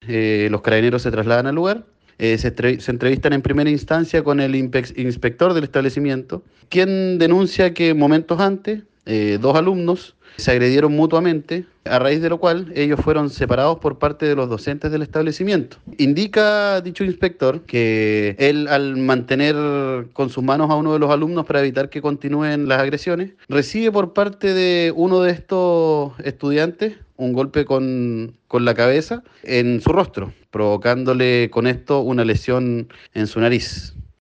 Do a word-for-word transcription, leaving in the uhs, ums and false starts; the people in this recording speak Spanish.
eh, los carabineros se trasladan al lugar. Eh, se, estre- se entrevistan en primera instancia con el impe- inspector del establecimiento, quien denuncia que momentos antes eh, dos alumnos se agredieron mutuamente, a raíz de lo cual ellos fueron separados por parte de los docentes del establecimiento. Indica dicho inspector que él, al mantener con sus manos a uno de los alumnos para evitar que continúen las agresiones, recibe por parte de uno de estos estudiantes un golpe con, con la cabeza en su rostro, provocándole con esto una lesión en su nariz.